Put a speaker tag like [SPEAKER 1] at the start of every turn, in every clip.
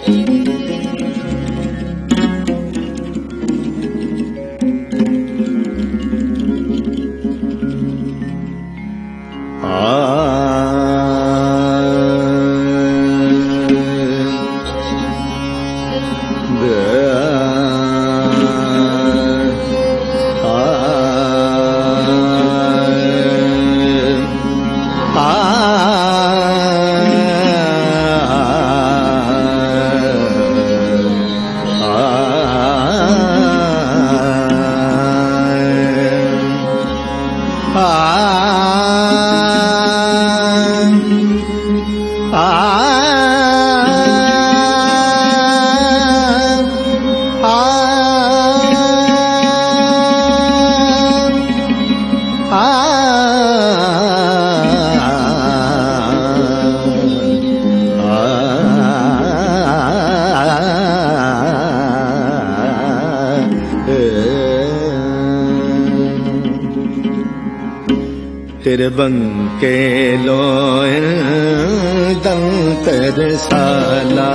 [SPEAKER 1] तिरबंके लोय दंतर साला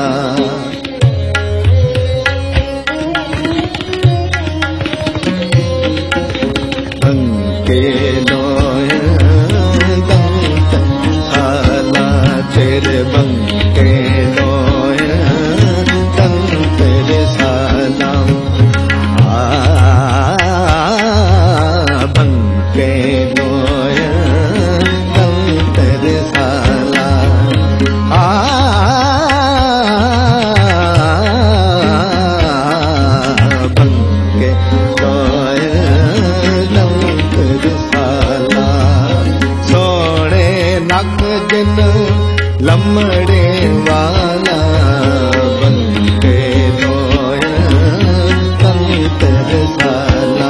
[SPEAKER 1] बंके लोय दंतर साला तिरबंके लोय दंतर साला बंके लोय लमड़े वाला बनके लोय तंतर साला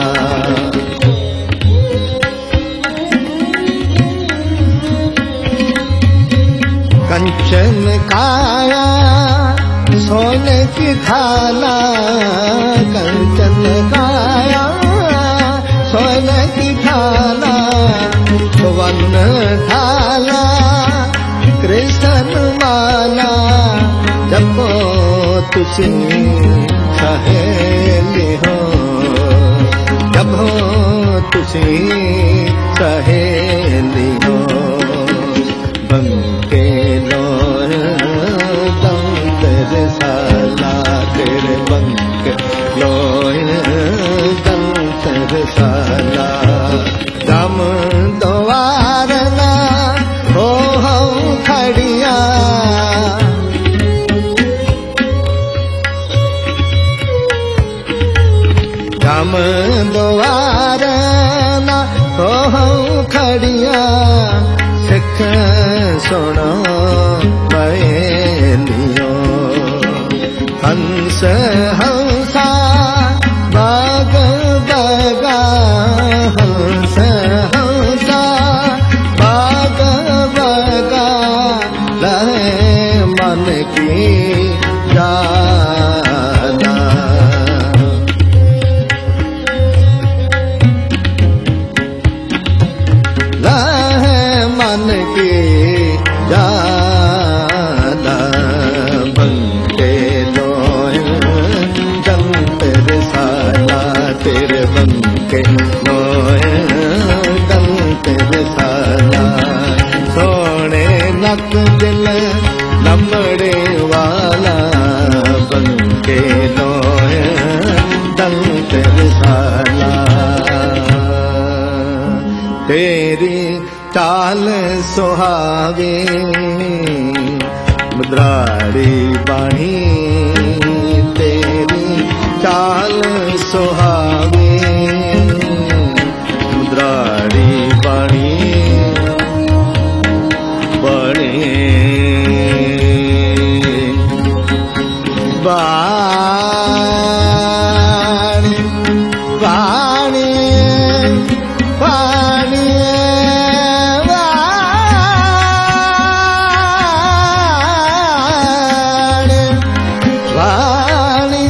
[SPEAKER 1] कंचन काया सोने की थाला कंचन काया सोने की थाला वन थाला कृष्ण माला जपो तुसी सहेली हो जपो तुसी सहेली हो बंके लोय दंतर साला तेरे बंके लोय दंतर साला दम द्वारना हो खड़िया दम द्वार ना हो खड़िया सिख सुनो पहेलियो हंस हंसा बाग बगा हंस हंसा बाग बगा लहे मन की जाना लहे मन की जाना बनके लोय दंतर साला तेरे बनके लोय दंतर साला सोने नक दिल लमड़े वाला बनके लोय दंतर साला तेरी चाल सुहावे मुद्रारी बाणी तेरी चाल सुहावे मुद्रारी बाणी बड़े बाणी बाणी बाणी वाणी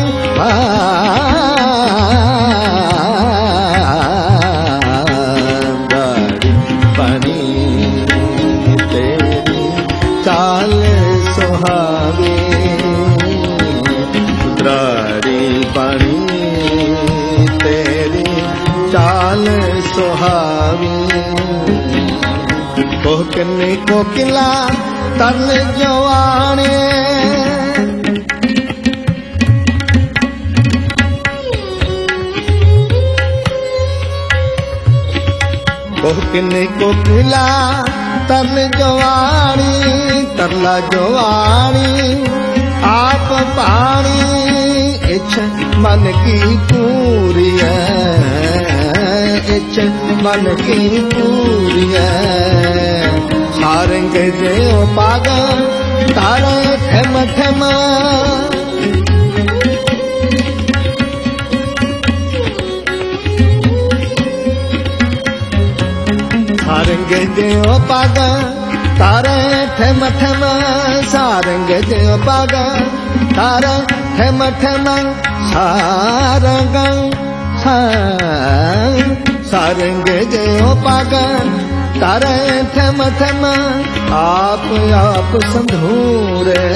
[SPEAKER 1] वाणी तेरी चाल सुहावे कोकिनी कोकिला तरन जवानी कोकिनी कोकिला तरन जवानी तरला जवानी आप पानी इच्छ मन की पूरी इच्छ मन की पूरी सारंग जो पाग तारे ठम ठम सारंग जो पाग तारे ठम ठम सारंग जो पाग तारे ठम ठम सारंग सारंग जो पाग तारे ठम ठम आप संधूरे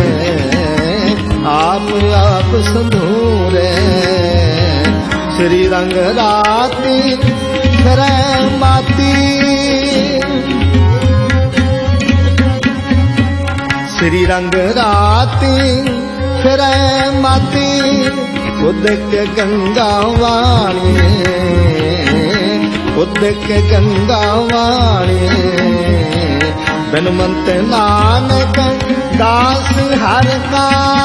[SPEAKER 1] आप संधूरे श्री रंग राती फिर माती श्री रंग राती फिर माती उदक गंगा वाणी उदक गंगा वाणी बिनवंत नानक दास हर का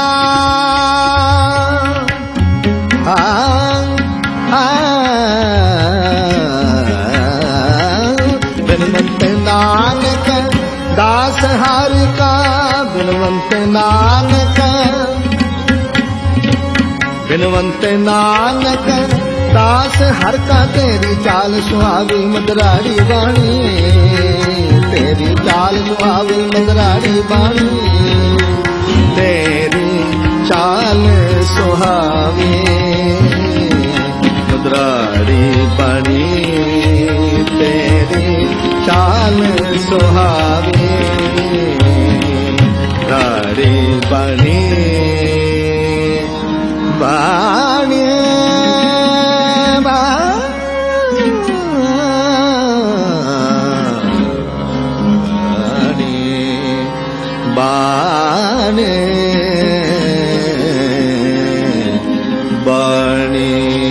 [SPEAKER 1] बिनवंत नानक दास हर का बिनवंत नानक बिनवंत नानक दास हर का तेरी चाल सुहावी मदरारी बाणी तेरी चाल सुहावी मदरारी बाणी तेरी चाल सुहावी मदरारी बाणी तेरी चाल सुहावी मदरारी बाणी बाणी बाणी बाणी